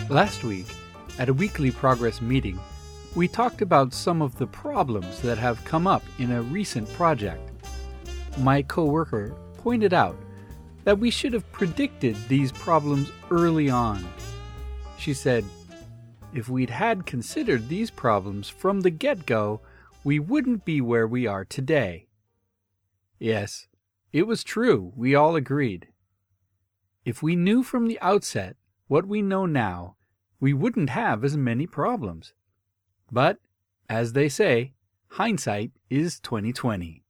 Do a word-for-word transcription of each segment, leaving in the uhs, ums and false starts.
Last week, at a weekly progress meeting, we talked about some of the problems that have come up in a recent project. My coworker pointed out that we should have predicted these problems early on. She said, if we'd had considered these problems from the get-go, we wouldn't be where we are today. Yes, it was true, we all agreed. If we knew from the outset what we know now, we wouldn't have as many problems. But, as they say, hindsight is twenty twenty.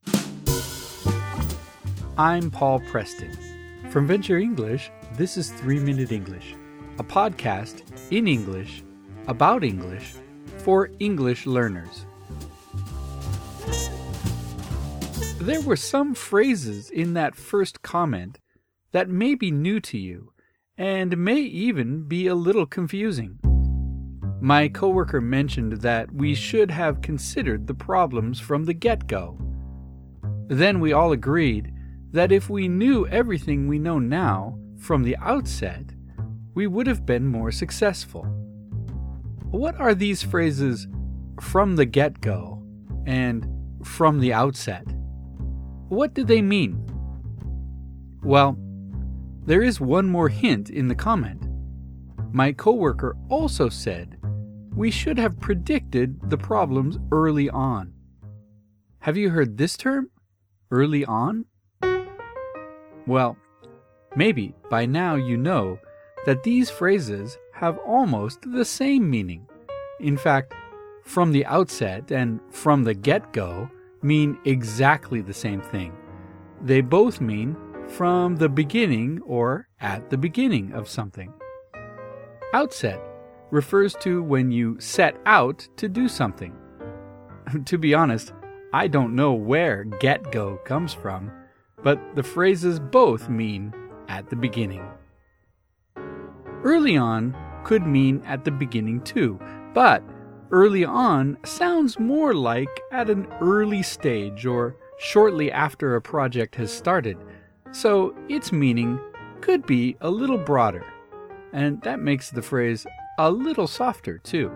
I'm Paul Preston. From Venture English, this is three minute English, a podcast in English, about English, for English learners. There were some phrases in that first comment that may be new to you, and may even be a little confusing. My coworker mentioned that we should have considered the problems from the get-go. Then we all agreed that if we knew everything we know now from the outset, we would have been more successful. What are these phrases, from the get-go and from the outset? What do they mean? Well, there is one more hint in the comment. My coworker also said we should have predicted the problems early on. Have you heard this term? Early on? Well, maybe by now you know that these phrases have almost the same meaning. In fact, from the outset and from the get-go mean exactly the same thing. They both mean from the beginning or at the beginning of something. Outset refers to when you set out to do something. To be honest, I don't know where get-go comes from, but the phrases both mean at the beginning. Early on could mean at the beginning too, but early on sounds more like at an early stage or shortly after a project has started, so its meaning could be a little broader, and that makes the phrase a little softer too.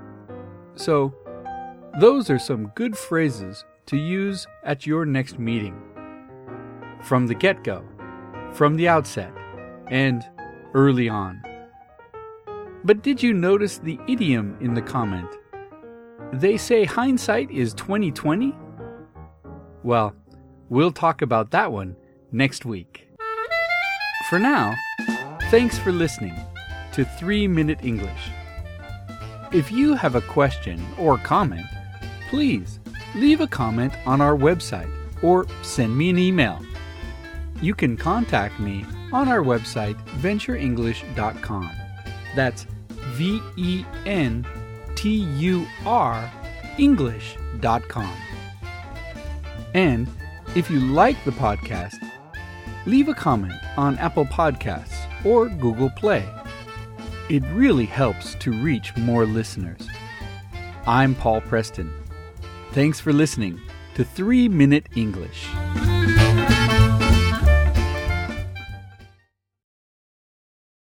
So, those are some good phrases to use at your next meeting. From the get-go, from the outset, and early on. But did you notice the idiom in the comment? They say hindsight is twenty twenty? Well, we'll talk about that one next week. For now, thanks for listening to three minute English. If you have a question or comment, please leave a comment on our website or send me an email. You can contact me on our website, venture english dot com. That's V E N T U R English dot com. And if you like the podcast, leave a comment on Apple Podcasts or Google Play. It really helps to reach more listeners. I'm Paul Preston. Thanks for listening to three minute English.